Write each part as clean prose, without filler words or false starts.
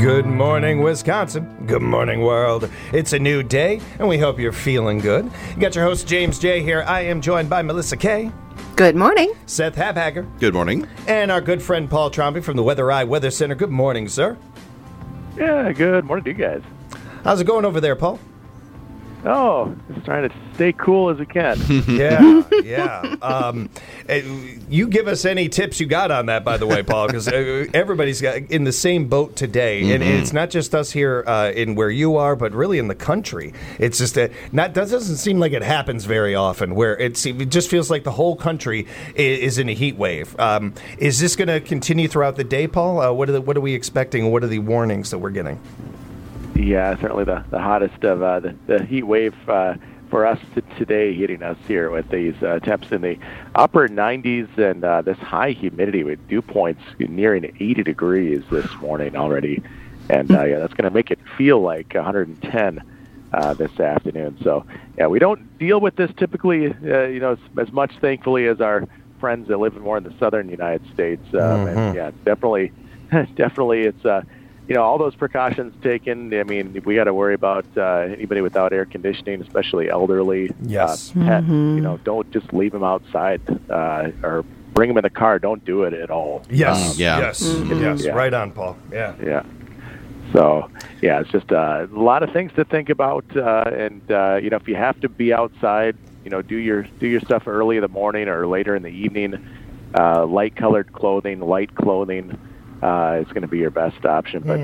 Good morning, Wisconsin. Good morning, world. It's a new day, and we hope you're feeling good. You got your host, James J. here. I am joined by Melissa K. Good morning. Seth Habhager. Good morning. And our good friend Paul Tromby from the Weather Eye Weather Center. Good morning, sir. Yeah, good morning to you guys. How's it going over there, Paul? Oh, just trying to stay cool as we can. Yeah. You give us any tips you got on that, by the way, Paul, because everybody's got in the same boat today, and it's not just us here in where you are, but really in the country. It's just that doesn't seem like it happens very often, where it just feels like the whole country is in a heat wave. Is this going to continue throughout the day, Paul? What are we expecting? What are the warnings that we're getting? Yeah, certainly the hottest of the heat wave for us today hitting us here with these temps in the upper 90s and this high humidity with dew points nearing 80 degrees this morning already. And that's going to make it feel like 110 this afternoon. So, yeah, we don't deal with this typically, as much, thankfully, as our friends that live more in the southern United States. And, yeah, definitely it's... all those precautions taken. I mean, we got to worry about anybody without air conditioning, especially elderly. Yes. Pets. Don't just leave them outside or bring them in the car. Don't do it at all. Yes. Yes. Mm-hmm. Yes. Yeah. Right on, Paul. Yeah. Yeah. So, yeah, it's just a lot of things to think about. And if you have to be outside, do your stuff early in the morning or later in the evening. Light-colored clothing, light clothing. It's going to be your best option, but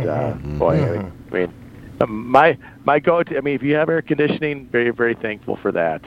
my go-to. I mean, if you have air conditioning, very, very thankful for that.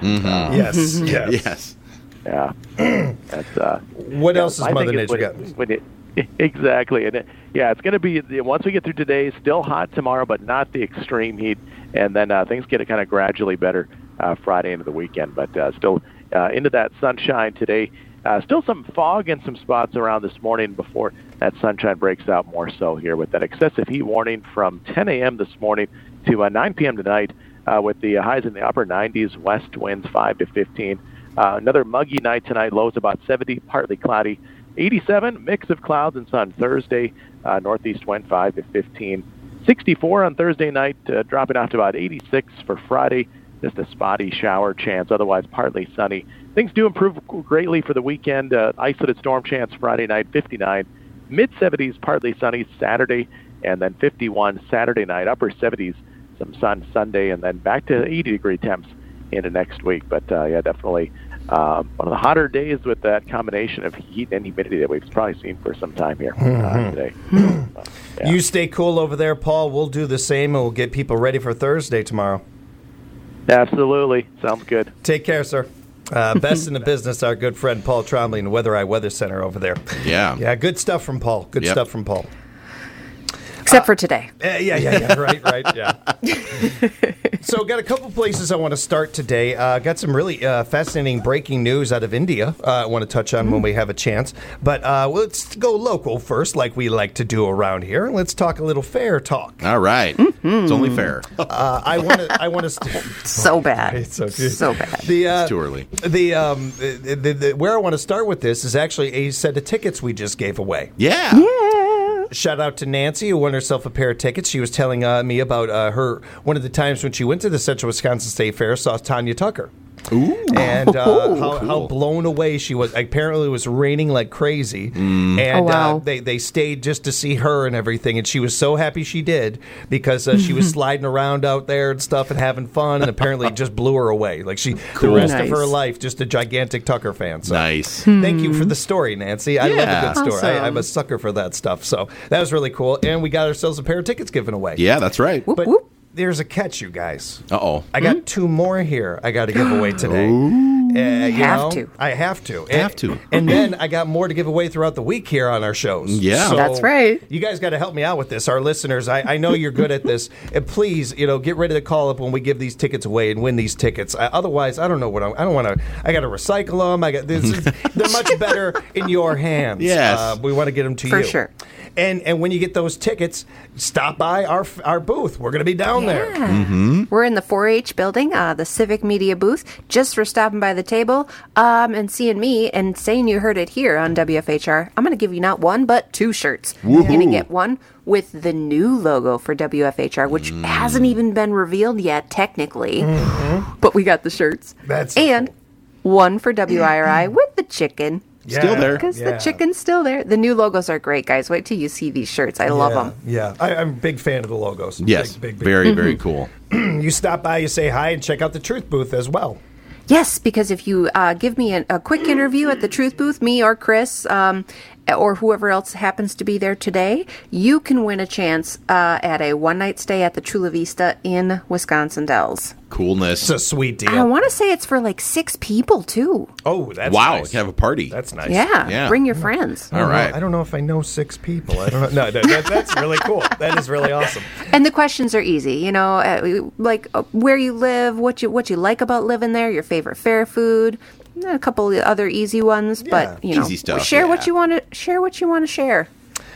Yes. Yeah. That's what else is Mother Nature got? Exactly, and it's going to be once we get through today, still hot tomorrow, but not the extreme heat, and then things get kind of gradually better Friday into the weekend, but still into that sunshine today. Still some fog in some spots around this morning before that sunshine breaks out more so here with that excessive heat warning from 10 a.m. this morning to 9 p.m. tonight with the highs in the upper 90s, west winds 5 to 15. Another muggy night tonight, lows about 70, partly cloudy. 87, mix of clouds and sun Thursday, northeast wind 5 to 15. 64 on Thursday night, dropping off to about 86 for Friday. Just a spotty shower chance, otherwise partly sunny. Things do improve greatly for the weekend. Isolated storm chance Friday night, 59. Mid-70s, partly sunny Saturday, and then 51 Saturday night. Upper 70s, some sun Sunday, and then back to 80-degree temps into next week. But, definitely one of the hotter days with that combination of heat and humidity that we've probably seen for some time here today. You stay cool over there, Paul. We'll do the same, and we'll get people ready for Thursday tomorrow. Absolutely. Sounds good. Take care, sir. Best in the business, our good friend Paul Trombley in the Weather Eye Weather Center over there. Yeah. Yeah, good stuff from Paul. Good stuff from Paul. Except for today. Yeah. Right. Yeah. So, got a couple places I want to start today. Got some really fascinating breaking news out of India I want to touch on when we have a chance. But let's go local first, like we like to do around here. Let's talk a little fair talk. All right. It's only fair. I want to. So bad. It's so bad. It's too early. Where I want to start with this is actually a set of tickets we just gave away. Yeah. Shout out to Nancy, who won herself a pair of tickets. She was telling me about one of the times when she went to the Central Wisconsin State Fair, saw Tanya Tucker. Ooh. And Cool. how blown away she was. Apparently, it was raining like crazy. And they stayed just to see her and everything. And she was so happy she did because she was sliding around out there and stuff and having fun. And apparently, it just blew her away. Like the rest of her life, just a gigantic Tucker fan. So nice. Thank you for the story, Nancy. I love a good story. Awesome. I'm a sucker for that stuff. So that was really cool. And we got ourselves a pair of tickets given away. Yeah, that's right. But there's a catch, you guys. Uh-oh. I got two more here I got to give away today. I have to. And then I got more to give away throughout the week here on our shows. Yeah. So that's right. You guys got to help me out with this. Our listeners, I know you're good at this. And please, get ready to call up when we give these tickets away and win these tickets. Otherwise, I don't know I don't want to. I got to recycle them. They're much better in your hands. Yes. We want to get them to you. For sure. And when you get those tickets, stop by our booth. We're going to be down there. We're in the 4-H building, the Civic Media booth. Just for stopping by the table and seeing me and saying you heard it here on WFHR, I'm going to give you not one, but 2 shirts. You're going to get one with the new logo for WFHR, which hasn't even been revealed yet, technically. But we got the shirts. That's so and one for WIRI with the chicken. Still there. Because the chicken's still there. The new logos are great, guys. Wait till you see these shirts. I love them. Yeah, I'm a big fan of the logos. Yes, Big. very, very cool. You stop by, you say hi, and check out the Truth Booth as well. Yes, because if you give me a quick interview at the Truth Booth, me or Chris, or whoever else happens to be there today, you can win a chance at a one-night stay at the Chula Vista in Wisconsin Dells. Coolness. It's a sweet deal. I want to say it's for like 6 people, too. Oh, that's Wow, nice. we can have a party. That's nice. Yeah, Yeah. bring your friends. All right. I don't know if I know 6 people. I don't know. No, that's really cool. That is really awesome. And the questions are easy, you know, like where you live, what you like about living there, your favorite fair food, a couple of other easy ones, but you know, Easy stuff, share what yeah. you want to share. What you want to share.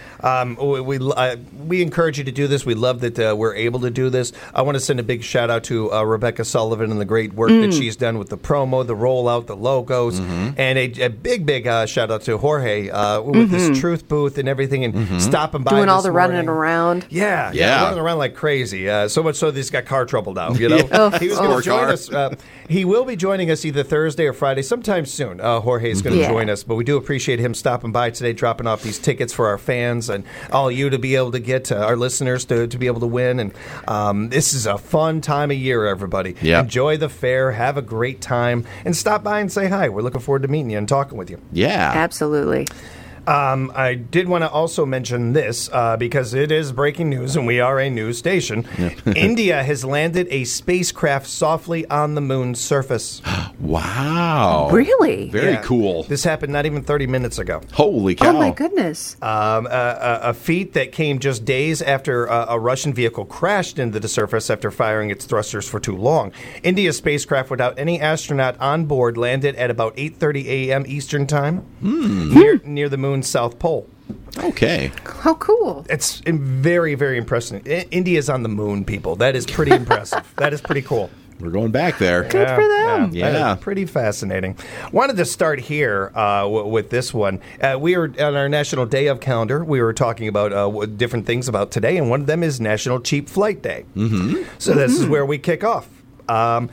We encourage you to do this. We love that we're able to do this. I want to send a big shout out to Rebecca Sullivan and the great work that she's done with the promo, the rollout, the logos, and a big shout out to Jorge with this Truth Booth and everything, and stopping by, Doing all this the running morning. around. Yeah, Yeah. running around like crazy. So much so that he's got car trouble now. You know, he was going Poor to join car. us. He will be joining us either Thursday or Friday, sometime soon. Jorge is going to Yeah. join us, but we do appreciate him stopping by today, dropping off these tickets for our fans and all you to be able to get our listeners to be able to win. And this is a fun time of year, everybody. Yep. Enjoy the fair, have a great time, and stop by and say hi. We're looking forward to meeting you and talking with you. Yeah. Absolutely. I did want to also mention this because it is breaking news and we are a news station. India has landed a spacecraft softly on the moon's surface. Wow. Really? Very Yeah. cool. This happened not even 30 minutes ago. Holy cow. Oh my goodness. A feat that came just days after a Russian vehicle crashed into the surface after firing its thrusters for too long. India's spacecraft without any astronaut on board landed at about 8:30 a.m. Eastern Time near the moon's south pole. Okay. How cool. It's very, very impressive. India's on the moon, people. That is pretty impressive. That is pretty cool. We're going back there. Good for them. Yeah. That is pretty fascinating. Wanted to start here with this one. We are on our National Day of calendar. We were talking about different things about today, and one of them is National Cheap Flight Day. Mm-hmm. So this is where we kick off. And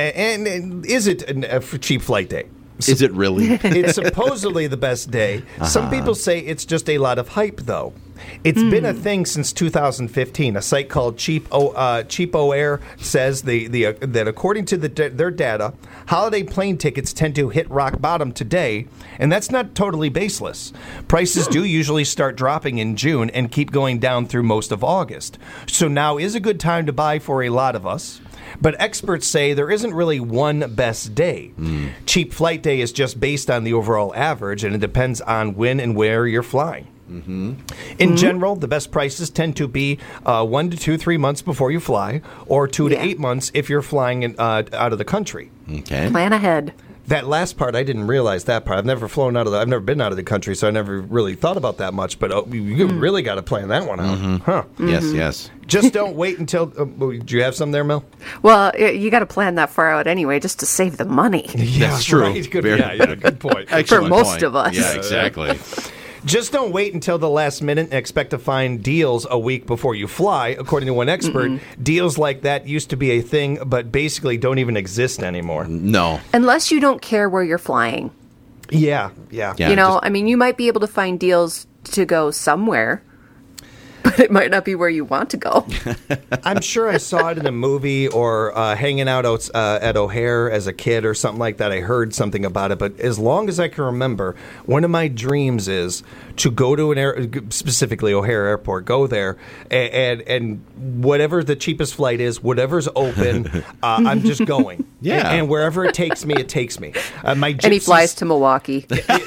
is it a cheap flight day? Is it really? It's supposedly the best day. Some people say it's just a lot of hype, though. It's been a thing since 2015. A site called Cheapo Air says that according to their data, holiday plane tickets tend to hit rock bottom today, and that's not totally baseless. Prices do usually start dropping in June and keep going down through most of August. So now is a good time to buy for a lot of us. But experts say there isn't really one best day. Cheap flight day is just based on the overall average, and it depends on when and where you're flying. In general, the best prices tend to be 1 to 3 months before you fly, or 2 to 8 months if you're flying out of the country. Okay. Plan ahead. That last part, I didn't realize that part. I've never been out of the country, so I never really thought about that much. But you really got to plan that one out, huh? Yes. Just don't wait until. Do you have some there, Mel? Well, you got to plan that far out anyway, just to save the money. That's true. Right? Good, Very- good point. Excellent most point. of us. Yeah, exactly. Just don't wait until the last minute and expect to find deals a week before you fly. According to one expert, deals like that used to be a thing, but basically don't even exist anymore. No. Unless you don't care where you're flying. Yeah. Yeah. You know, I mean, you might be able to find deals to go somewhere, but it might not be where you want to go. I'm sure I saw it in a movie or hanging out at O'Hare as a kid or something like that. I heard something about it, but as long as I can remember, one of my dreams is to go to specifically O'Hare Airport, go there, and whatever the cheapest flight is, whatever's open, I'm just going. Yeah. And wherever it takes me, it takes me. My And he flies to Milwaukee.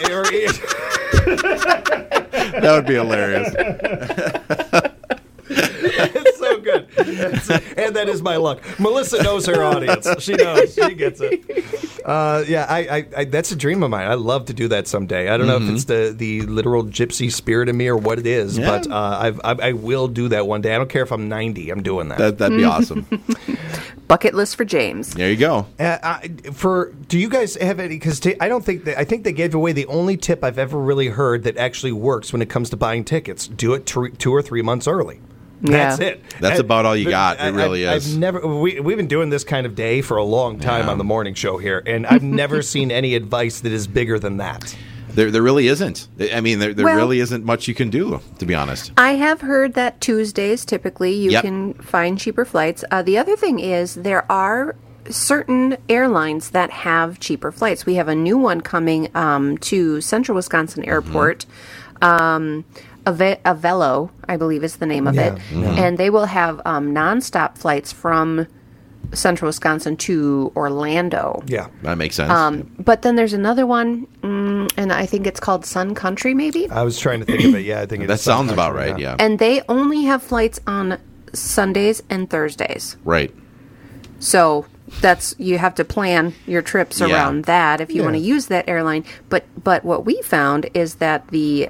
That would be hilarious. It's so good. And that is my luck. Melissa knows her audience. She knows. She gets it. I that's a dream of mine. I'd love to do that someday. I don't know if it's the literal gypsy spirit in me or what it is, Yeah. but I will do that one day. I don't care if I'm 90. I'm doing that. That'd be awesome. Bucket list for James. There you go. Do you guys have any? Because I don't think I think they gave away the only tip I've ever really heard that actually works when it comes to buying tickets. Do it 2 or 3 months early. That's it. That's about all you got. It really is. I've never. We've been doing this kind of day for a long time on the morning show here, and I've never seen any advice that is bigger than that. There really isn't. I mean, there really isn't much you can do, to be honest. I have heard that Tuesdays typically you Yep. can find cheaper flights. The other thing is there are certain airlines that have cheaper flights. We have a new one coming to Central Wisconsin Airport. Avelo, I believe is the name of it. And they will have nonstop flights from Central Wisconsin to Orlando. Yeah. That makes sense. But then there's another one, and I think it's called Sun Country, maybe. I was trying to think of it. Yeah, I think That sounds about right, yeah. And they only have flights on Sundays and Thursdays. Right. So you have to plan your trips Yeah. around that if you want to use that airline. But what we found is that the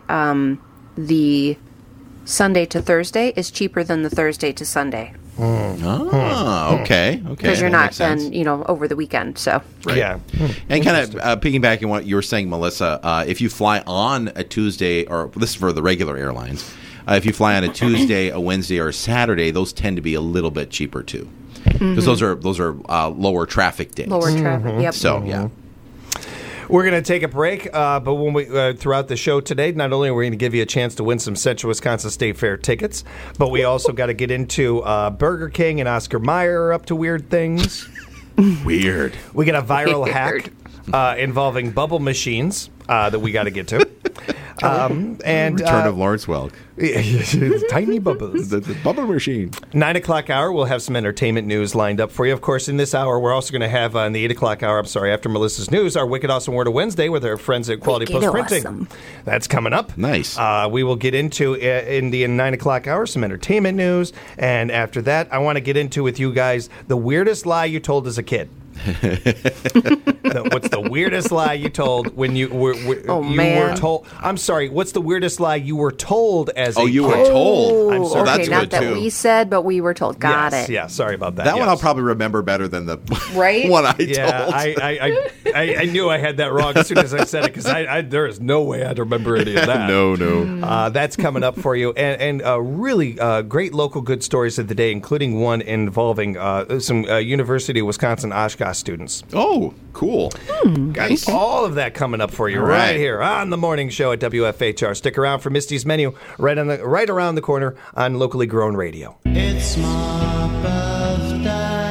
Sunday to Thursday is cheaper than the Thursday to Sunday. Oh, okay. Because you're that not makes sense. then, over the weekend. So Right. Yeah. And kind of piggybacking on what you were saying, Melissa, if you fly on a Tuesday, or this is for the regular airlines, if you fly on a Tuesday, a Wednesday, or a Saturday, those tend to be a little bit cheaper too, because those are lower traffic days. lower traffic. Yep. So yeah. We're going to take a break, but when we throughout the show today, not only are we going to give you a chance to win some Central Wisconsin State Fair tickets, but we also got to get into Burger King and Oscar Mayer are up to weird things. Weird. We got a viral Weird. hack involving bubble machines that we got to get to. And Return of Lawrence Welk. tiny bubbles. The bubble machine. 9 o'clock hour, we'll have some entertainment news lined up for you. Of course, in this hour, we're also going to have, in the 8 o'clock hour, after Melissa's news, our Wicked Awesome Word of Wednesday with our friends at Quality Wicked Post Printing. Awesome. That's coming up. Nice. We will get into, in the 9 o'clock hour, some entertainment news. And after that, I want to get into with you guys the weirdest lie you told as a kid. What's the weirdest lie you told when you were told? I'm sorry. What's the weirdest lie you were told as a kid? You were told. I'm sorry. Okay, That's not good, that too. we said, but we were told. Got Yes, it. Yeah, sorry about that. That one yes. I'll probably remember better than the Right? one I Yeah, told. I knew I had that wrong as soon as I said it because there is no way I'd remember any of that. No. That's coming up for you, and really great local good stories of the day, including one involving some University of Wisconsin Oshkosh students. Oh, cool. Got all of that coming up for you All right right. here on the morning show at WFHR. Stick around for Misty's Menu right around the corner on locally grown radio. It's my birthday.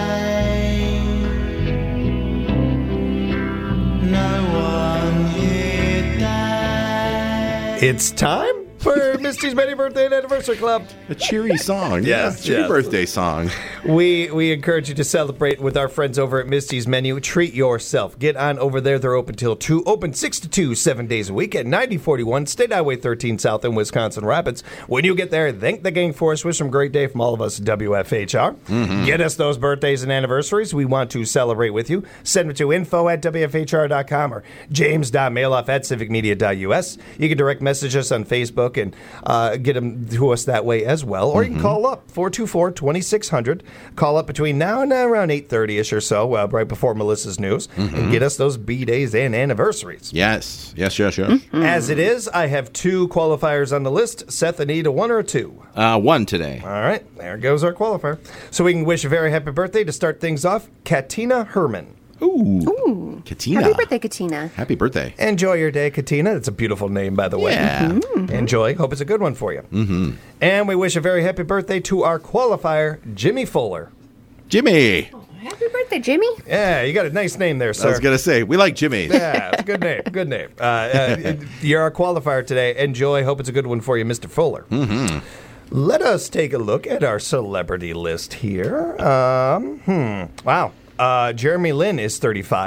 No one here died. It's time for Misty's Menu Birthday and Anniversary Club. A cheery song. Yes, Yeah, cheery yes. birthday song. We encourage you to celebrate with our friends over at Misty's Menu. Treat yourself. Get on over there. They're open till 2. Open 6 to 2, 7 days a week at 9041 State Highway 13 South in Wisconsin Rapids. When you get there, thank the gang for us. Wish them a great day from all of us at WFHR. Get us those birthdays and anniversaries. We want to celebrate with you. Send them to info@WFHR.com or james.mailoff@civicmedia.us. You can direct message us on Facebook and get them to us that way as well. Or you can call up 424-2600. Call up between now and around 8:30ish or so, right before Melissa's news, and get us those B-days and anniversaries. Yes. As it is, I have 2 qualifiers on the list. Seth, Anita, 1 or 2? One today. All right, there goes our qualifier. So we can wish a very happy birthday to start things off, Katina Herman. Ooh. Katina. Happy birthday, Katina. Happy birthday. Enjoy your day, Katina. It's a beautiful name, by the way. Yeah. Enjoy. Hope it's a good one for you. And we wish a very happy birthday to our qualifier, Jimmy Fuller. Jimmy. Happy birthday, Jimmy. Yeah, you got a nice name there, sir. I was going to say, we like Jimmy. Yeah, it's a good name. Good name. You're our qualifier today. Enjoy. Hope it's a good one for you, Mr. Fuller. Let us take a look at our celebrity list here. Wow. Jeremy Lin is 35.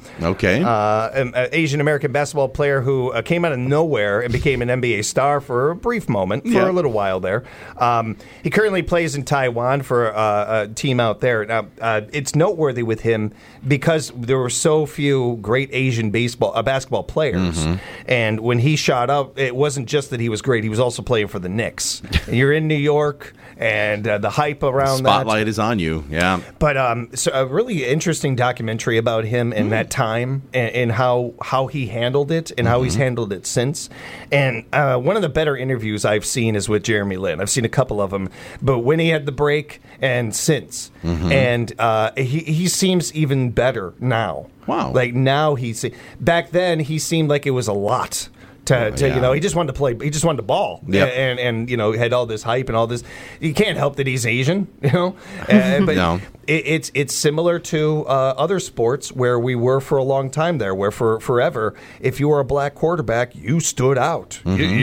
Okay. An Asian American basketball player who came out of nowhere and became an NBA star for a brief moment, for a little while there. He currently plays in Taiwan for a team out there. Now, it's noteworthy with him because there were so few great Asian basketball players. And when he shot up, it wasn't just that he was great, he was also playing for the Knicks. And you're in New York, and the hype around Spotlight is on you, yeah. But so a really interesting documentary about him in that time and how he handled it and how he's handled it since. And one of the better interviews I've seen is with Jeremy Lin. I've seen a couple of them, but when he had the break and since. And he seems even better now. Wow. Like now back then he seemed like it was a lot. He just wanted to play. He just wanted to ball, and had all this hype and all this. You can't help that he's Asian, But No. It's similar to other sports where we were for a long time there, where for forever, if you were a black quarterback, you stood out.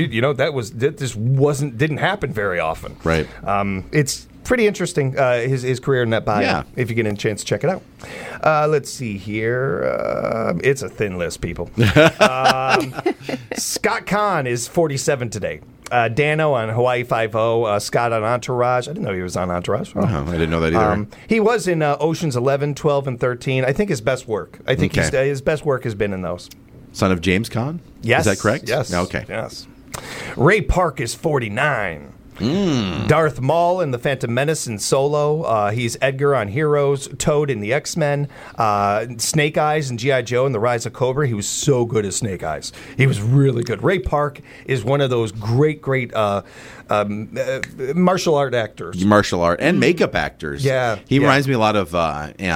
Didn't happen very often. Right. It's pretty interesting, his career in that bio. Yeah. If you get a chance to check it out. Let's see here. It's a thin list, people. Scott Kahn is 47 today. Dano on Hawaii Five-0. Scott on Entourage. I didn't know he was on Entourage. I didn't know that either. He was in Ocean's 11, 12, and 13. I think his best work. His best work has been in those. Son of James Kahn? Yes. Is that correct? Yes. Okay. Yes. Ray Park is 49. Darth Maul in The Phantom Menace and Solo. He's Edgar on Heroes. Toad in the X-Men. Snake Eyes in G.I. Joe and The Rise of Cobra. He was so good as Snake Eyes. He was really good. Ray Park is one of those great martial art actors. Martial art and makeup actors. Yeah. He reminds me a lot of Andy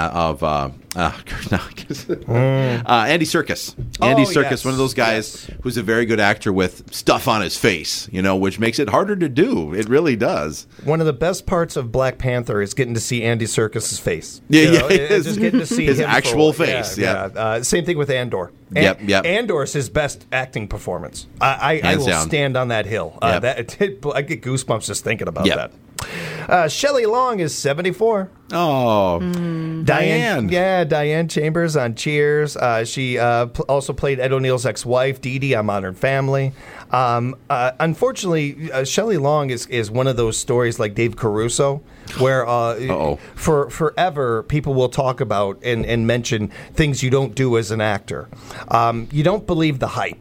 Serkis. Andy Serkis, yes. one of those guys who's a very good actor with stuff on his face, which makes it harder to do. It really does. One of the best parts of Black Panther is getting to see Andy Serkis' face. Just getting to see his him actual face. Yeah. Same thing with Andor. Yep. Andor's his best acting performance. I will down. stand on that hill. Yep. I get goosebumps just thinking about Yep. that. Shelley Long is 74. Oh, Diane. Yeah, Diane Chambers on Cheers. She also played Ed O'Neill's ex-wife, Dee Dee, on Modern Family. Unfortunately, Shelley Long is one of those stories like Dave Caruso, where for forever people will talk about and mention things you don't do as an actor. You don't believe the hype.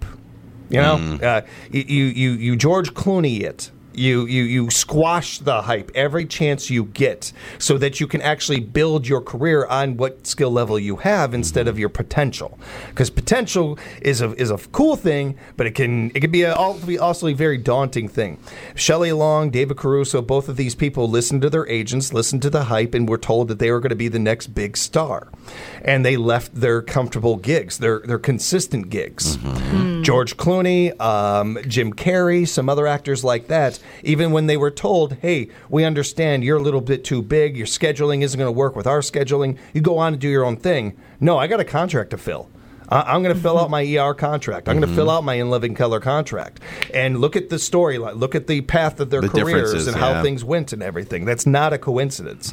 You George Clooney it. You squash the hype every chance you get so that you can actually build your career on what skill level you have instead of your potential. Because potential is a cool thing, but it can be also a very daunting thing. Shelley Long, David Caruso, both of these people listened to their agents, listened to the hype, and were told that they were going to be the next big star. And they left their comfortable gigs, their consistent gigs. George Clooney, Jim Carrey, some other actors like that, even when they were told, hey, we understand you're a little bit too big, your scheduling isn't going to work with our scheduling, you go on and do your own thing. No, I got a contract to fill. I'm going to fill out my ER contract. I'm going to fill out my In Living Color contract. And look at the storyline. Look at the path of their careers and how things went and everything. That's not a coincidence.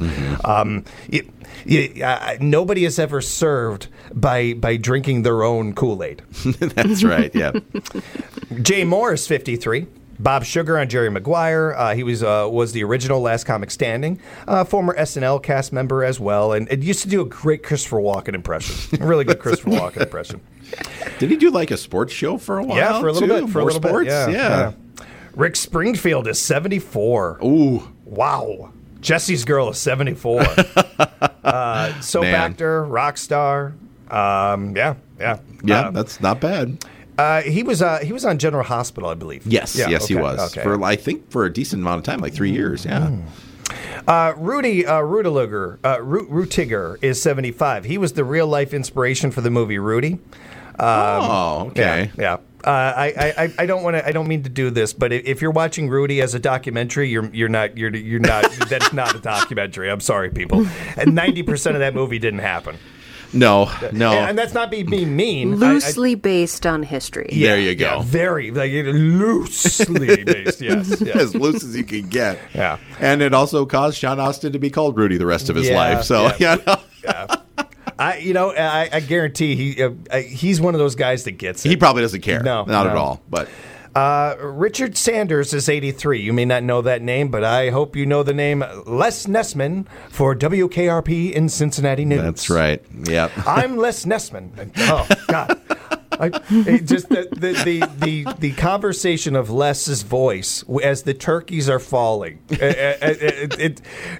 Nobody is ever served by drinking their own Kool-Aid. That's right, yeah. Jay Moore is 53. Bob Sugar on Jerry Maguire. He was the original Last Comic Standing. Former SNL cast member as well. And it used to do a great Christopher Walken impression. A really good Christopher Walken impression. Did he do like a sports show for a while? Yeah, for a little bit. More sports? Yeah. Rick Springfield is 74. Ooh. Wow. Jesse's Girl is 74. Soap actor, rock star. Yeah, that's not bad. He was on General Hospital, I believe. Yes, he was. Okay. I think for a decent amount of time, like 3 years, yeah. Rudy Rutiger is 75. He was the real-life inspiration for the movie Rudy. Okay. Yeah. I don't mean to do this, but if you're watching Rudy as a documentary, you're not. That's not a documentary. I'm sorry, people. And 90% of that movie didn't happen. No. And that's not being mean. Loosely based on history. Yeah, there you go. Yeah, very loosely based, yes. As loose as you can get. Yeah. And it also caused Sean Astin to be called Rudy the rest of his life. So, yeah. I guarantee he's one of those guys that gets it. He probably doesn't care. No, Not no. at all. But Richard Sanders is 83. You may not know that name, but I hope you know the name Les Nessman for WKRP in Cincinnati News. that's right. Yep. I'm Les Nessman. And, oh God. Just the conversation of Les's voice as the turkeys are falling. It's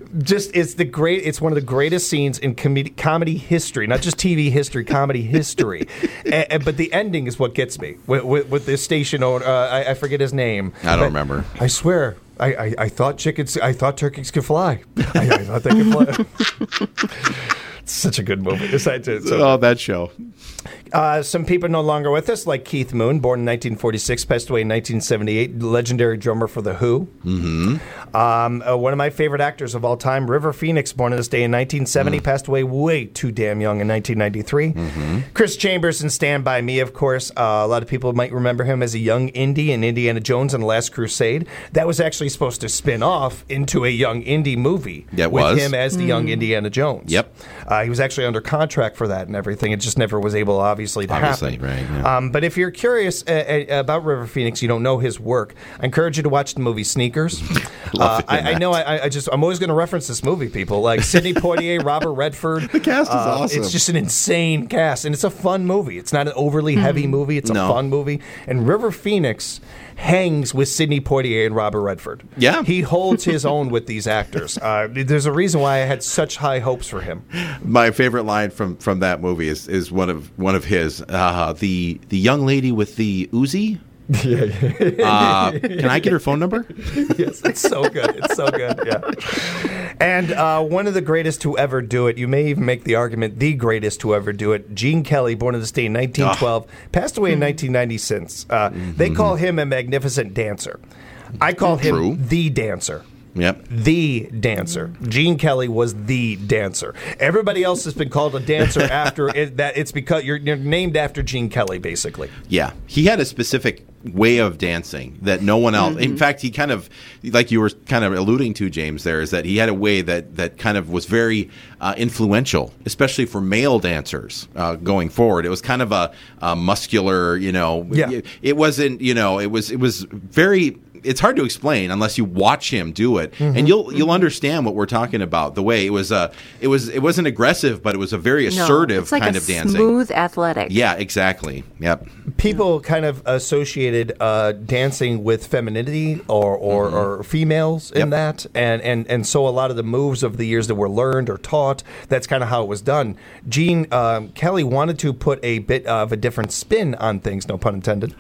one of the greatest scenes in comedy history, not just TV history, comedy history. But the ending is what gets me with the station owner. I forget his name. I don't remember. I swear. I thought turkeys could fly. I thought they could fly. It's such a good movie. That show. Some people no longer with us, like Keith Moon, born in 1946, passed away in 1978, legendary drummer for The Who. Mm-hmm. One of my favorite actors of all time, River Phoenix, born on this day in 1970, passed away way too damn young in 1993. Mm-hmm. Chris Chambers in Stand By Me, of course. A lot of people might remember him as a young Indy in Indiana Jones and the Last Crusade. That was actually supposed to spin off into a young Indy movie with him as the young Indiana Jones. Yep. He was actually under contract for that and everything. It just never was able, obviously, to happen. Right, yeah. But if you're curious about River Phoenix, you don't know his work, I encourage you to watch the movie Sneakers. I know I'm always going to reference this movie, people. Like Sidney Poitier, Robert Redford. The cast is awesome. It's just an insane cast, and it's a fun movie. It's not an overly heavy movie. It's a fun movie. And River Phoenix hangs with Sidney Poitier and Robert Redford. Yeah. He holds his own with these actors. There's a reason why I had such high hopes for him. My favorite line from that movie is one of his. The young lady with the Uzi. Can I get her phone number? Yes, it's so good. It's so good. Yeah. And one of the greatest to ever do it. You may even make the argument the greatest to ever do it. Gene Kelly, born in this day in 1912, passed away in 1996. They call him a magnificent dancer. I call him the dancer. Yep. The dancer. Gene Kelly was the dancer. Everybody else has been called a dancer after it, that. It's because you're named after Gene Kelly, basically. Yeah. He had a specific way of dancing that no one else. In fact, he kind of, like you were kind of alluding to, James, there, is that he had a way that kind of was very influential, especially for male dancers going forward. It was kind of a muscular, it wasn't, it was very. It's hard to explain unless you watch him do it, and you'll understand what we're talking about. The way it wasn't aggressive, but it was a very assertive kind of dancing. Smooth, athletic. Yeah, exactly. Yep. People kind of associated dancing with femininity or females in that, and so a lot of the moves over the years that were learned or taught, that's kind of how it was done. Gene Kelly wanted to put a bit of a different spin on things, no pun intended,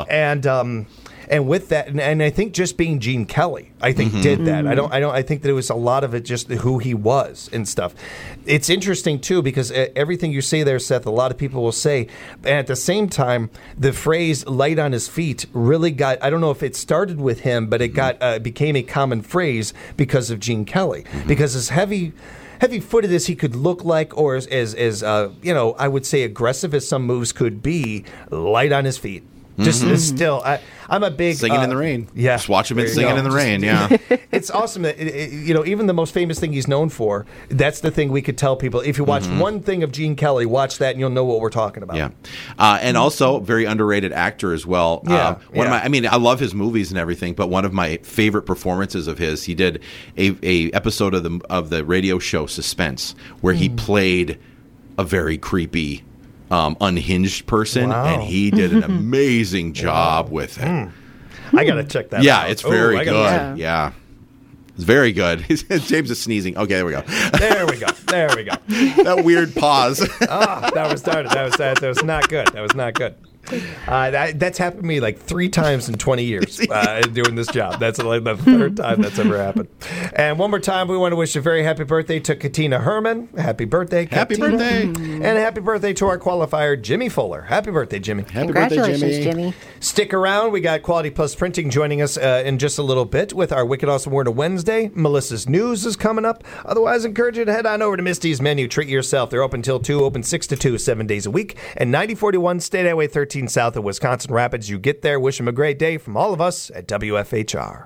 and with that, and I think just being Gene Kelly, I think did that. I think that it was a lot of it just who he was and stuff. It's interesting too because everything you say there, Seth, a lot of people will say, and at the same time, the phrase "light on his feet" really got. I don't know if it started with him, but it became a common phrase because of Gene Kelly, because as heavy-footed as he could look like, or as I would say aggressive as some moves could be, light on his feet. Just still, I'm a big singing in the rain. Yeah, just watch him singing in the rain. Yeah, it's awesome that even the most famous thing he's known for. That's the thing we could tell people. If you watch one thing of Gene Kelly, watch that, and you'll know what we're talking about. Yeah, and also very underrated actor as well. I love his movies and everything, but one of my favorite performances of his, he did a episode of the radio show Suspense, where he played a very creepy, unhinged person, and he did an amazing job with it. I gotta check that out. Yeah, it's very good. Yeah. It's very good. James is sneezing. Okay, there we go. There we go. That weird pause. That was not good. That was not good. That's happened to me like 3 times in 20 years doing this job. That's like the 3rd time that's ever happened. And one more time, we want to wish a very happy birthday to Katina Herman. Happy birthday, Katina. Happy birthday. And happy birthday to our qualifier, Jimmy Fuller. Happy birthday, Jimmy. Happy birthday, Jimmy. Stick around. We got Quality Plus Printing joining us in just a little bit with our Wicked Awesome Word of Wednesday. Melissa's News is coming up. Otherwise, I encourage you to head on over to Misty's Menu. Treat yourself. They're open till 2, open 6 to 2, 7 days a week. And 9041 State Highway 13 south of Wisconsin Rapids. You get there. Wish them a great day from all of us at WFHR.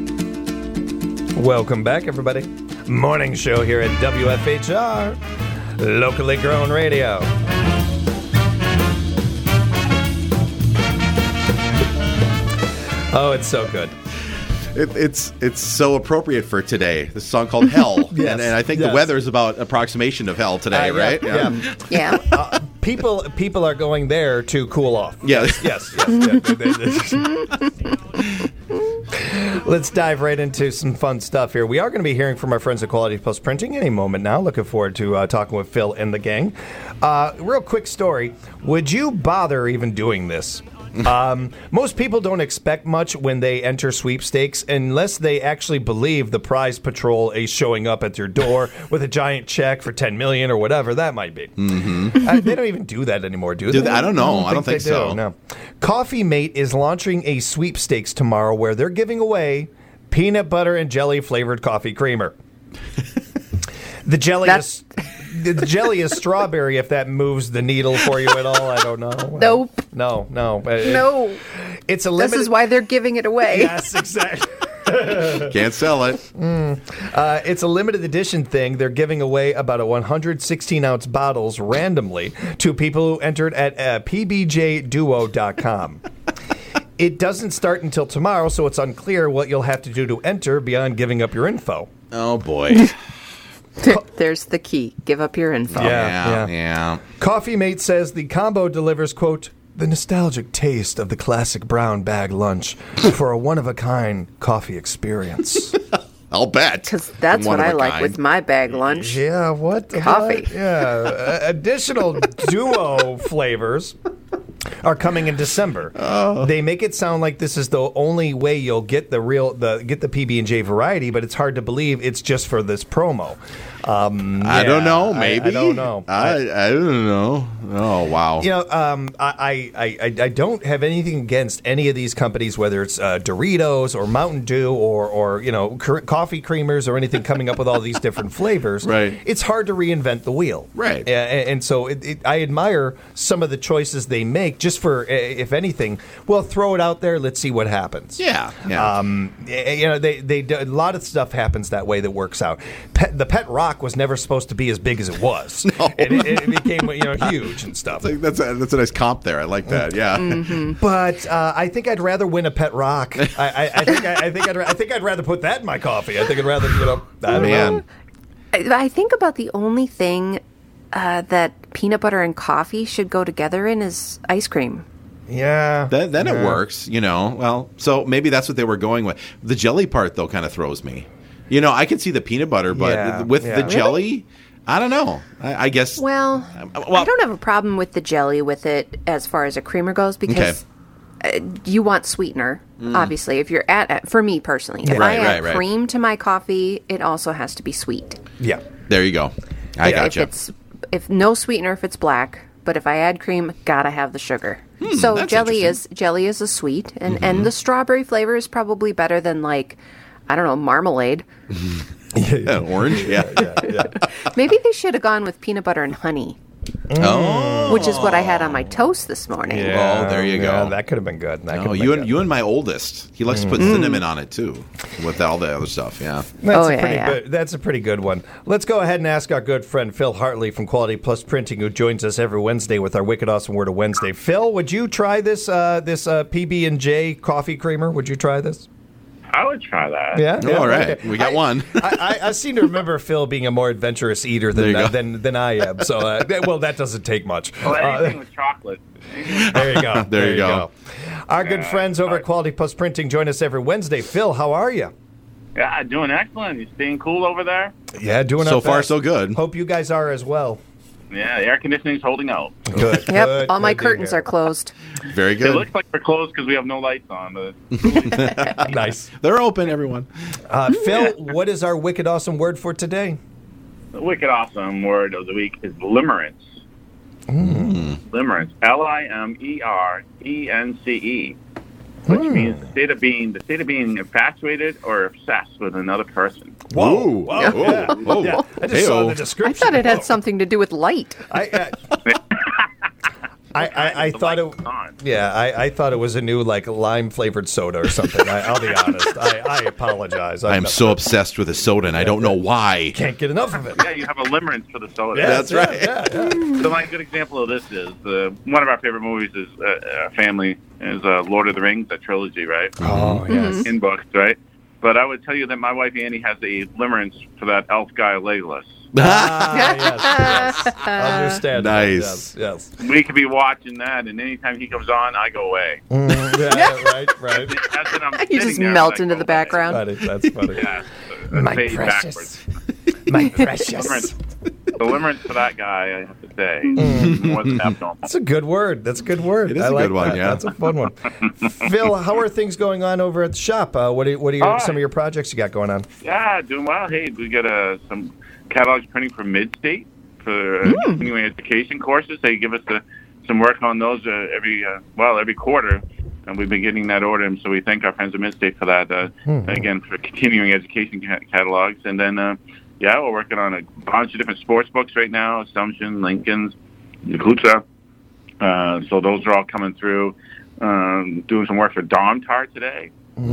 Welcome back, everybody. Morning show here at WFHR. Locally grown radio. Oh, it's so good. It's so appropriate for today. This song called Hell. Yes, and I think the weather is about approximation of hell today, right? Yeah. Yeah. People are going there to cool off. Yeah. Yes. Let's dive right into some fun stuff here. We are going to be hearing from our friends at Quality Plus Printing any moment now. Looking forward to talking with Phil and the gang. Real quick story. Would you bother even doing this? Most people don't expect much when they enter sweepstakes unless they actually believe the prize patrol is showing up at their door with a giant check for $10 million or whatever that might be. Mm-hmm. They don't even do that anymore, do they? I don't know. I don't think so. No. Coffee Mate is launching a sweepstakes tomorrow where they're giving away peanut butter and jelly flavored coffee creamer. The jelly is strawberry. If that moves the needle for you at all, I don't know. Nope. No. No. It's a limited. This is why they're giving it away. Yes, exactly. Can't sell it. It's a limited edition thing. They're giving away about 116-ounce bottles randomly to people who entered at pbjduo.com. It doesn't start until tomorrow, so it's unclear what you'll have to do to enter beyond giving up your info. Oh, boy. There's the key. Give up your info. Yeah. Coffee Mate says the combo delivers, quote, the nostalgic taste of the classic brown bag lunch for a one-of-a-kind coffee experience. I'll bet. Because that's what I like with my bag lunch. Yeah, what? Coffee. Additional duo flavors are coming in December. They make it sound like this is the only way you'll get the PB&J variety, but it's hard to believe it's just for this promo. I don't know. Maybe I don't know. I don't know. Oh wow. You know, I don't have anything against any of these companies, whether it's Doritos or Mountain Dew or coffee creamers or anything coming up with all these different flavors. Right. It's hard to reinvent the wheel. Right. And so I admire some of the choices they make. Just for, if anything, well, throw it out there. Let's see what happens. Yeah. They do, a lot of stuff happens that way that works out. The Pet Rock was never supposed to be as big as it was. No. It became huge and stuff. That's a nice comp there. I like that. Yeah. Mm-hmm. But I think I'd rather win a Pet Rock. I think I'd rather put that in my coffee. I think I'd rather I don't know. I think about the only thing that peanut butter and coffee should go together in is ice cream. Yeah. Then it works, Well, so maybe that's what they were going with. The jelly part, though, kind of throws me. I can see the peanut butter, but with the jelly, I don't know. I guess. Well, I don't have a problem with the jelly with it as far as a creamer goes because you want sweetener, obviously. If you're for me personally, if I add cream to my coffee, it also has to be sweet. Yeah. There you go. I gotcha. If no sweetener, if it's black, but if I add cream, gotta have the sugar. So jelly is a sweet, and the strawberry flavor is probably better than marmalade. Orange. Yeah. Maybe they should have gone with peanut butter and honey. Oh, which is what I had on my toast this morning. Yeah. Oh, there you go. That could have been good. You and my oldest. He likes to put cinnamon on it too, with all the other stuff. Yeah. That's a pretty good one. Let's go ahead and ask our good friend Phil Hartley from Quality Plus Printing, who joins us every Wednesday with our Wicked Awesome Word of Wednesday. Phil, would you try this PB&J coffee creamer? Would you try this? I would try that. Yeah. All right. Okay. We got one. I seem to remember Phil being a more adventurous eater than I am. So, that doesn't take much. Well, anything with chocolate. There you go. There you go. Our good friends over at Quality Plus Printing join us every Wednesday. Phil, how are you? Yeah, doing excellent. You staying cool over there? Yeah, doing so far so good. Hope you guys are as well. Yeah, the air conditioning's holding out. Good. Yep, all my curtains are closed. Very good. It looks like we're closed because we have no lights on. Nice. They're open, everyone. Phil, what is our Wicked Awesome word for today? The Wicked Awesome word of the week is limerence. Limerence. Limerence. Which means the state of being infatuated or obsessed with another person. Whoa. Whoa. Yeah, I just saw the description. I thought it had something to do with light. I The thought light it. was on. Yeah, I thought it was a new like lime flavored soda or something. I'll be honest. I apologize. I'm so obsessed with a soda, and I don't know why. can't get enough of it. Yeah, you have a limerence for the soda. Yeah, That's right. Yeah. So my good example of this is one of our favorite movies is family is Lord of the Rings, that trilogy, right? Oh yes. In books, right? But I would tell you that my wife Annie has a limerence for that elf guy Legolas. Yes. Understand. Nice. Yes. We could be watching that, and anytime he comes on, I go away. Right. That's when I'm You sitting just there, melt like, into the okay. background. Funny. That's funny. Yeah, My fade precious. backwards. My precious. The limerence for that guy, I have to say, more than abnormal. That's a good word. That's a good word. It is I a like good one, that. yeah. That's a fun one. Phil, how are things going on over at the shop? What are some of your projects you got going on? Yeah, doing well. Hey, we got some catalogs printing for Midstate for continuing education courses. They give us some work on those every quarter, and we've been getting that order. And so we thank our friends at Midstate for that. Again, for continuing education catalogs, and then. Yeah, we're working on a bunch of different sports books right now, Assumption, Lincoln's, Yakuza. So those are all coming through. Doing some work for Domtar today.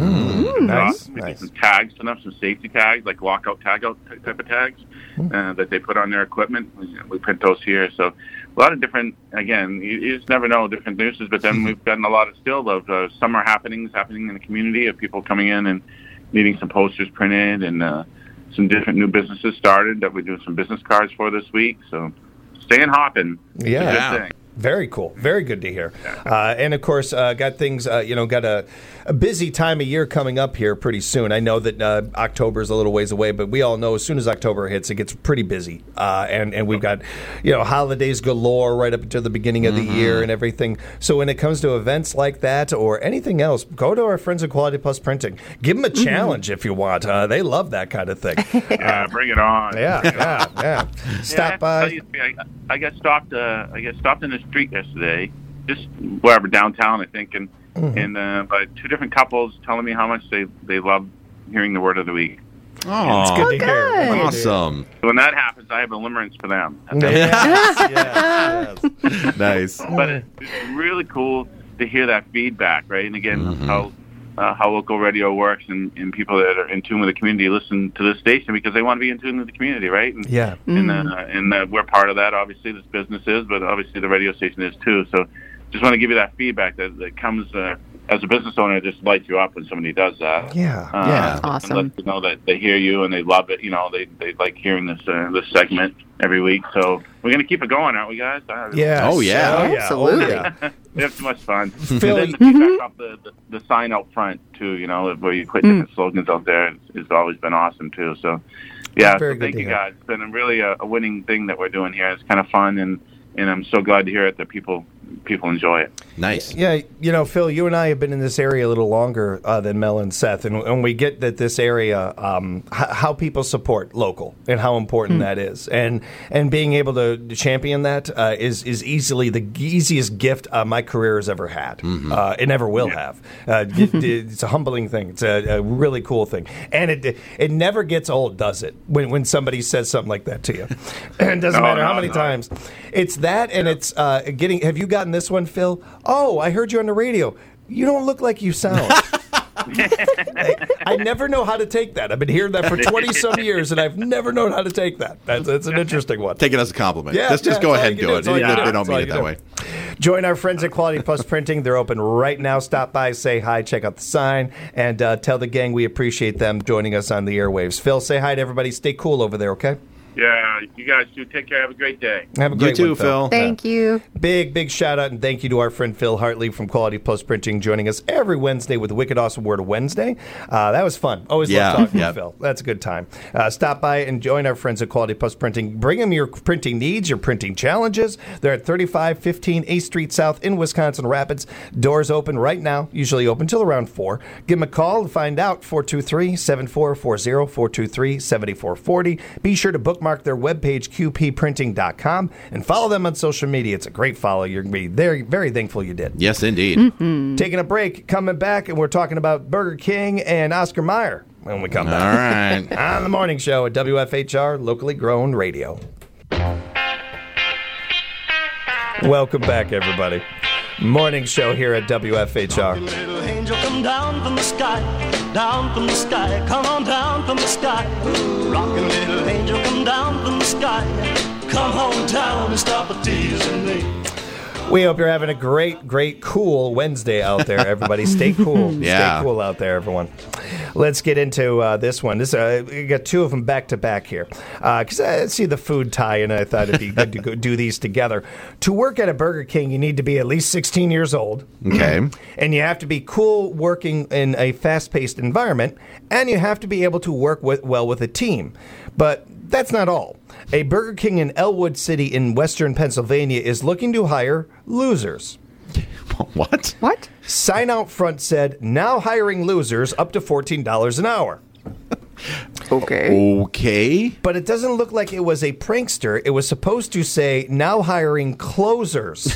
Nice. We did some tags for them, some safety tags, like lockout, tagout type of tags that they put on their equipment. We print those here. So a lot of different, again, you just never know, different uses. But then we've gotten a lot of summer happening in the community of people coming in and needing some posters printed and some different new businesses started that we're doing some business cards for this week. So staying hopping. Yeah. It's a good thing. Very cool. Very good to hear. And of course, got things, got a busy time of year coming up here pretty soon. I know that October is a little ways away, but we all know as soon as October hits, it gets pretty busy. And we've got, holidays galore right up until the beginning of the year and everything. So when it comes to events like that or anything else, go to our friends at Quality Plus Printing. Give them a challenge if you want. They love that kind of thing. Yeah, bring it on. Yeah. Stop by. I got stopped. I got stopped in the street yesterday, just wherever downtown, I think, and by two different couples telling me how much they love hearing the word of the week. Oh, It's good to hear. good. awesome. So when that happens, I have a limerence for them. Yes. Nice. But it's really cool to hear that feedback, right? And again, how local radio works and people that are in tune with the community listen to this station because they want to be in tune with the community, right? And, Yeah. And we're part of that. Obviously, this business is, but obviously the radio station is too. So, just want to give you that feedback that comes as a business owner. It just lights you up when somebody does that. Yeah. Yeah. Awesome. And let you know that they hear you and they love it. They like hearing this segment every week. So we're gonna keep it going, aren't we, guys? Yeah. Oh, yeah. Absolutely. We have too much fun. Phil, And then the feedback off the sign out front too, where you put different slogans out there, has always been awesome too. So, yeah, Very so good thank to you hear. guys. It's been really a winning thing that we're doing here. It's kind of fun, and I'm so glad to hear it that people enjoy it. Nice. Yeah, Phil, you and I have been in this area a little longer than Mel and Seth, and we get that this area, how people support local and how important that is, and being able to champion that is easily the easiest gift my career has ever had. It never will have. It's a humbling thing. It's a really cool thing, and it never gets old, does it? When somebody says something like that to you, it doesn't matter how many times. It's that, and it's getting. Have you gotten this one, Phil? Oh, I heard you on the radio. You don't look like you sound. I never know how to take that. I've been hearing that for 20-some years, and I've never known how to take that. That's an interesting one. Take it as a compliment. Yeah, Just yeah, go that's ahead all and you do can it. do. They That's don't all mean it you that can way. Join our friends at Quality Plus Printing. They're open right now. Stop by, say hi, check out the sign, and tell the gang we appreciate them joining us on the airwaves. Phil, say hi to everybody. Stay cool over there, okay? Yeah, you guys do. Take care. Have a great day. Have a You great too, one, Phil. Thank you. Big shout out and thank you to our friend Phil Hartley from Quality Plus Printing joining us every Wednesday with the Wicked Awesome Word of Wednesday. That was fun. Always love talking to Phil. That's a good time. Stop by and join our friends at Quality Plus Printing. Bring them your printing needs, your printing challenges. They're at 3515 8th Street South in Wisconsin Rapids. Doors open right now, usually open till around 4. Give them a call to find out, 423-7440, 423-7440. Be sure to bookmark their webpage, qpprinting.com, and follow them on social media. It's a great follow. You're going to be very, very thankful you did. Yes, indeed. Taking a break, coming back, and we're talking about Burger King and Oscar Mayer when we come All back. right. On the morning show at WFHR, locally grown radio. Welcome back, everybody. Morning show here at WFHR. Little angel, come down from the sky, come on down from the sky. Rockin' little angel, come down from the sky, come on down and stop teasing me. We hope you're having a great, cool Wednesday out there, everybody. Stay cool. Yeah. Stay cool out there, everyone. Let's get into this one. We got two of them back to back here. Because I see the food tie, and I thought it'd be good to go do these together. To work at a Burger King, you need to be at least 16 years old. Okay. And you have to be cool working in a fast-paced environment. And you have to be able to work well with a team. But that's not all. A Burger King in Elwood City in western Pennsylvania is looking to hire losers. What? What? Sign out front said, now hiring losers up to $14 an hour. Okay. But it doesn't look like it was a prankster. It was supposed to say, now hiring closers.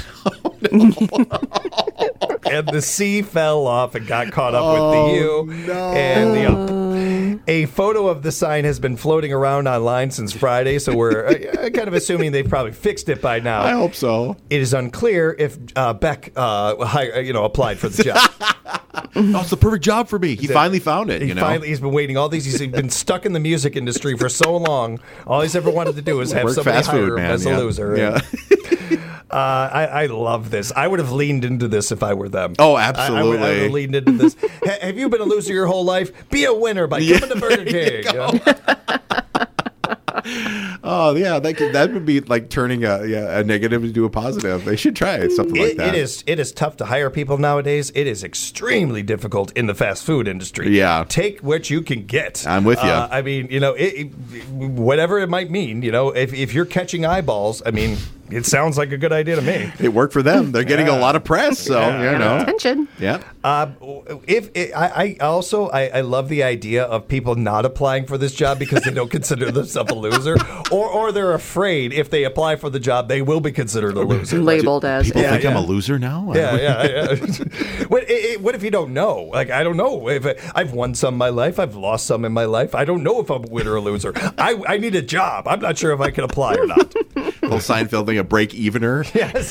And the C fell off and got caught up with the U and the up. A photo of the sign has been floating around online since Friday, so we're kind of assuming they've probably fixed it by now. I hope so. It is unclear if Beck applied for the job. Oh, it's the perfect job for me. He finally found it, He's been waiting all these. He's been stuck in the music industry for so long. All he's ever wanted to do is have Work somebody fast hire food, him man. as a loser. Yeah. I love this. I would have leaned into this if I were them. Oh, I absolutely. would have leaned into this. Have you been a loser your whole life? Be a winner by coming to Burger King. You know? Oh, yeah. That would be like turning a negative into a positive. They should try it, something like that. It is tough to hire people nowadays. It is extremely difficult in the fast food industry. Yeah. Take what you can get. I'm with you. I mean, whatever it might mean, if you're catching eyeballs, I mean, it sounds like a good idea to me. It worked for them. They're getting a lot of press, so, Attention. Yeah. I love the idea of people not applying for this job because they don't consider themselves a loser, or they're afraid if they apply for the job they will be considered a loser. Labeled as. People think I'm a loser now? Yeah. What if you don't know? Like, I don't know if I've won some in my life, I've lost some in my life. I don't know if I'm a winner or a loser. I need a job. I'm not sure if I can apply or not. Little Seinfeld thing, a break-evener. Yes.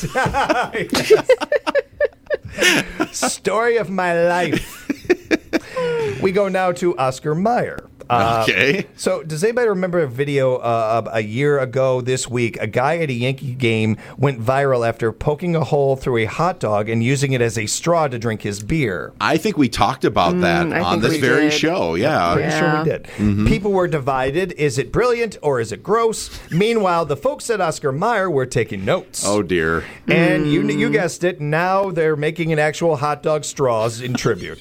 Story of my life. We go now to Oscar Mayer. Okay. So, does anybody remember a video a year ago this week? A guy at a Yankee game went viral after poking a hole through a hot dog and using it as a straw to drink his beer. I think we talked about that I on think this we very did. show. Yeah. Pretty sure we did. People were divided. Is it brilliant or is it gross? Meanwhile, the folks at Oscar Mayer were taking notes. Oh, dear. And you guessed it, now they're making an actual hot dog straws in tribute.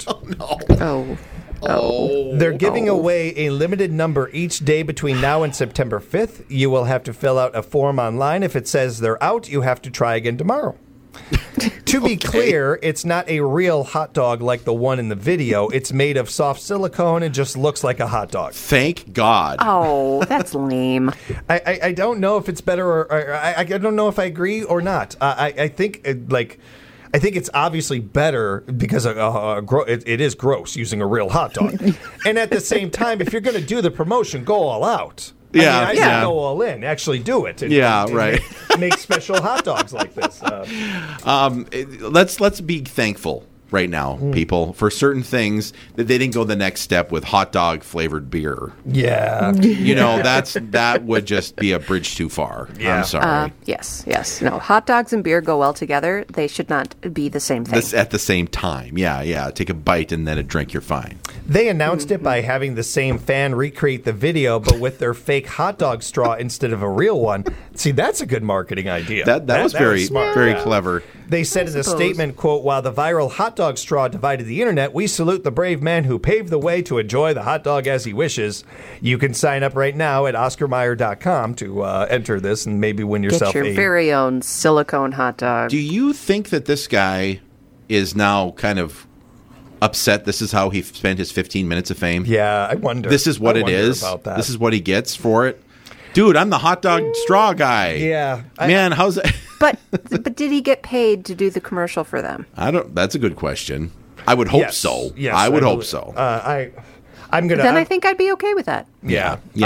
They're giving away a limited number each day between now and September 5th. You will have to fill out a form online. If it says they're out, you have to try again tomorrow. To be clear, it's not a real hot dog like the one in the video. It's made of soft silicone and just looks like a hot dog. Thank God. Oh, that's lame. I don't know if it's better or I don't know if I agree or not. I think I think it's obviously better because it is gross using a real hot dog. And at the same time, if you're going to do the promotion, go all out. I say go all in. Actually do it. Right. Make special hot dogs like this. Let's be thankful right now, people, for certain things that they didn't go the next step with hot dog flavored beer. Yeah. That would just be a bridge too far. Yeah. I'm sorry. Yes. No, hot dogs and beer go well together. They should not be the same thing. This at the same time. Yeah. Take a bite and then a drink, you're fine. They announced it by having the same fan recreate the video, but with their fake hot dog straw instead of a real one. See, that's a good marketing idea. That was very smart. very clever. They said in a statement, quote, while the viral hot dog straw divided the internet, we salute the brave man who paved the way to enjoy the hot dog as he wishes. You can sign up right now at OscarMayer.com to enter this and maybe win yourself Get your very own silicone hot dog. Do you think that this guy is now kind of upset this is how he spent his 15 minutes of fame? Yeah, I wonder. This is what I it wonder is. about that. This is what he gets for it. Dude, I'm the hot dog straw guy. Yeah. Man, how's that? But did he get paid to do the commercial for them? That's a good question. I would hope so. Yes, I would hope so. I'm gonna. Then I think I'd be okay with that. Yeah.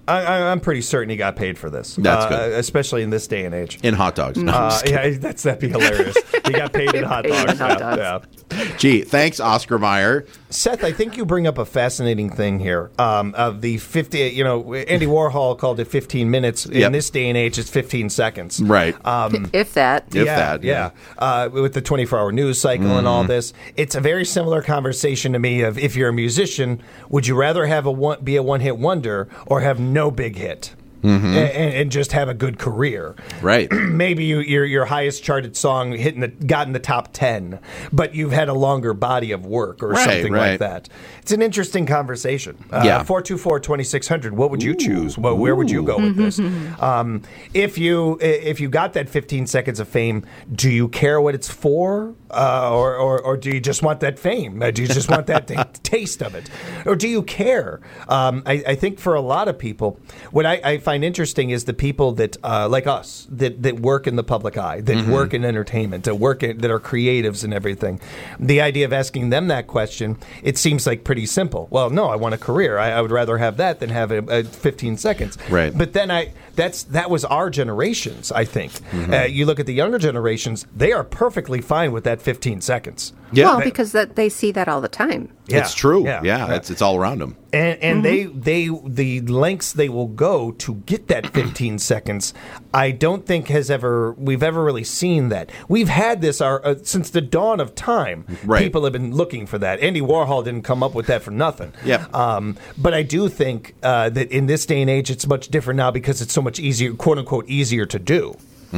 I'm pretty certain he got paid for this. That's good. Especially in this day and age. In hot dogs. No, I'm just kidding. Yeah, that'd be hilarious. He got paid in hot dogs. Yeah. Gee, thanks, Oscar Mayer. Seth, I think you bring up a fascinating thing here. Of the 50, Andy Warhol called it 15 minutes. In this day and age, it's 15 seconds. Right. If that. Yeah. With the 24-hour news cycle and all this, it's a very similar conversation to me of if you're a musician, would you rather have be a one-hit wonder or have no big hit? And just have a good career. Right. Maybe your highest charted song got in the top 10, but you've had a longer body of work or something like that. It's an interesting conversation. 424-2600. What would you choose? Well, where would you go with this? If you got that 15 seconds of fame, do you care what it's for, or do you just want that fame? Do you just want that taste of it, or do you care? I think for a lot of people, what I find interesting is the people that like us that work in the public eye, that work in entertainment, that are creatives and everything. The idea of asking them that question, it seems like pretty simple. Well, no, I want a career. I would rather have that than have a 15 seconds. Right. But then that was our generations, I think. You look at the younger generations, they are perfectly fine with that 15 seconds. Yeah. Well, because they see that all the time. Yeah. It's true. Yeah. It's all around them. And the lengths they will go to get that 15 seconds, I don't think we've ever really seen that. We've had this since the dawn of time. Right. People have been looking for that. Andy Warhol didn't come up with that for nothing. Yep. But I do think that in this day and age, it's much different now because it's so much easier, quote unquote, easier to do.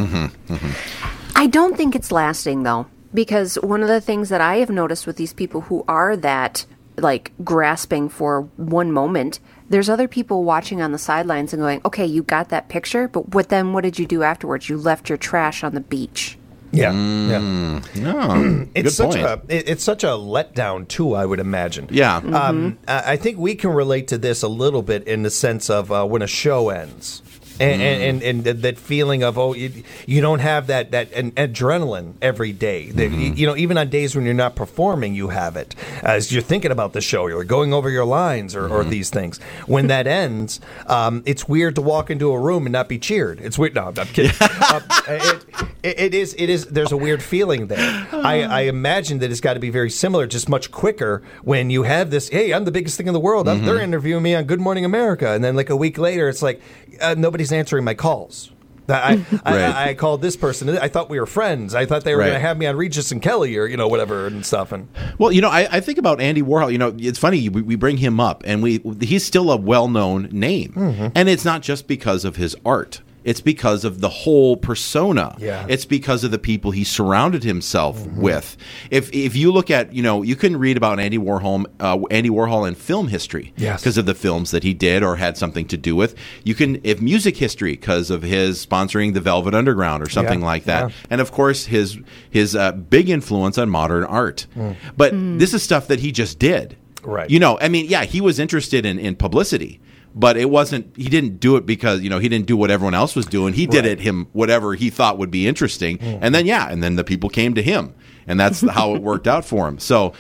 I don't think it's lasting though. Because one of the things that I have noticed with these people who are that, like, grasping for one moment, there's other people watching on the sidelines and going, okay, you got that picture, but what did you do afterwards? You left your trash on the beach. Yeah. No, It's good such point. it's such a letdown too, I would imagine. Yeah. I think we can relate to this a little bit in the sense of when a show ends. And that feeling of you don't have that adrenaline every day. That, even on days when you're not performing, you have it as you're thinking about the show. You're going over your lines or these things. When that ends, it's weird to walk into a room and not be cheered. It's weird. No, I'm kidding. It is. There's a weird feeling there. I imagine that it's got to be very similar, just much quicker when you have this. Hey, I'm the biggest thing in the world. They're interviewing me on Good Morning America, and then like a week later, it's like nobody's answering my calls. I called this person. I thought we were friends. I thought they were going to have me on Regis and Kelly or whatever and stuff. And well, I think about Andy Warhol. It's funny we bring him up, and he's still a well-known name, and it's not just because of his art. It's because of the whole persona. Yeah. It's because of the people he surrounded himself with. If you look at, you can read about Andy Warhol in film history because of the films that he did or had something to do with. You can, if music history because of his sponsoring the Velvet Underground or something like that. Yeah. And of course his big influence on modern art. But this is stuff that he just did. Right. He was interested in publicity. But it wasn't. He didn't do it because he didn't do what everyone else was doing. He did it whatever he thought would be interesting, and then the people came to him, and that's how it worked out for him. So,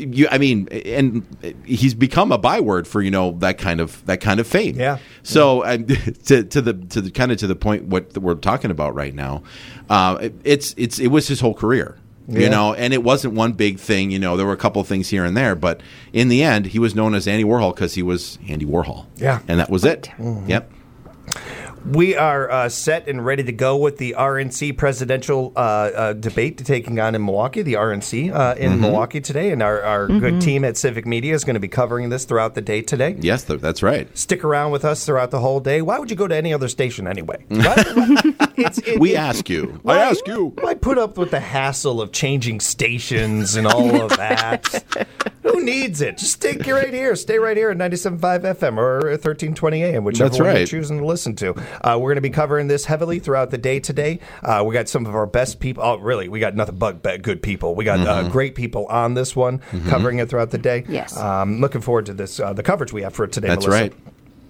and he's become a byword for that kind of fame. Yeah. So to the point what we're talking about right now, it was his whole career. And it wasn't one big thing. There were a couple of things here and there, but in the end, he was known as Andy Warhol because he was Andy Warhol. Yeah. And that was it. Yep. We are set and ready to go with the RNC presidential debate taking on in Milwaukee, the RNC in Milwaukee today. And our good team at Civic Media is going to be covering this throughout the day today. Yes, that's right. Stick around with us throughout the whole day. Why would you go to any other station anyway? We ask you. I ask you. Why put up with the hassle of changing stations and all of that? Who needs it? Just stay right here. Stay right here at 97.5 FM or 1320 AM, whichever one you're choosing to listen to. We're going to be covering this heavily throughout the day today. We got some of our best people. Oh, really? We got nothing but good people. We got great people on this one, covering it throughout the day. Yes. Looking forward to this, the coverage we have for it today, That's Melissa. right.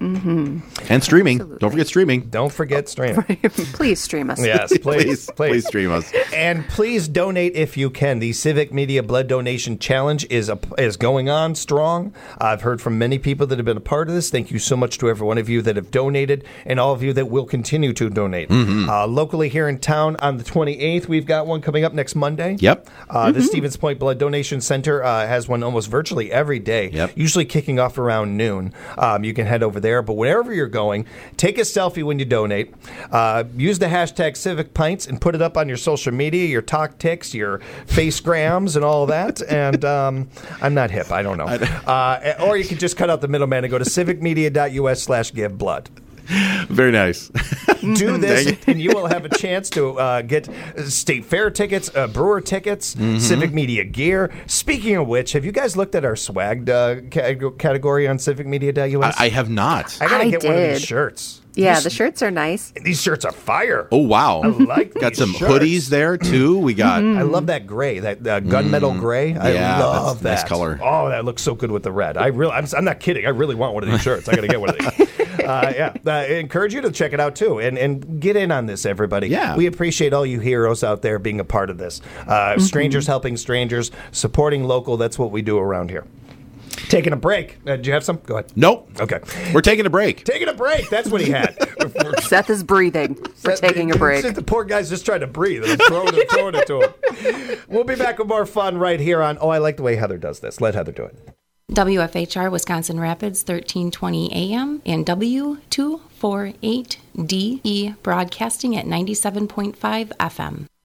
And streaming. Absolutely. Don't forget streaming. Don't forget streaming. Please stream us. Yes, please. Please stream us. And please donate if you can. The Civic Media Blood Donation Challenge is going on strong. I've heard from many people that have been a part of this. Thank you so much to every one of you that have donated and all of you that will continue to donate. Locally here in town on the 28th, we've got one coming up next Monday. Yep. The Stevens Point Blood Donation Center has one almost virtually every day, usually kicking off around noon. You can head over there. But wherever you're going, take a selfie when you donate. Use the hashtag CivicPints and put it up on your social media, your talk ticks, your facegrams, and all that. And I'm not hip. I don't know. Or you can just cut out the middleman and go to civicmedia.us/giveblood. Very nice. Do this, and you will have a chance to get state fair tickets, brewer tickets, Civic Media gear. Speaking of which, have you guys looked at our swag category on civicmedia.us? I have not. I gotta I get one of these did. shirts. Yeah, the shirts are nice. These shirts are fire. Oh, wow. I like Got these some shirts. hoodies there, too. We got... I love that gray, that gunmetal gray. I Yeah, love that's that. nice color. Oh, that looks so good with the red. I'm not kidding. I really want one of these shirts. I got to get one of these. I encourage you to check it out too, and get in on this, everybody. Yeah. We appreciate all you heroes out there being a part of this. Strangers helping strangers, supporting local. That's what we do around here. Taking a break. Do you have some? Go ahead. Nope. Okay. We're taking a break. Taking a break. That's what he had. Seth is breathing. We're taking a break. The poor guy's just trying to breathe. And I'm throwing it to him. We'll be back with more fun right here on. Oh, I like the way Heather does this. Let Heather do it. WFHR Wisconsin Rapids 1320 AM and W248DE broadcasting at 97.5 FM.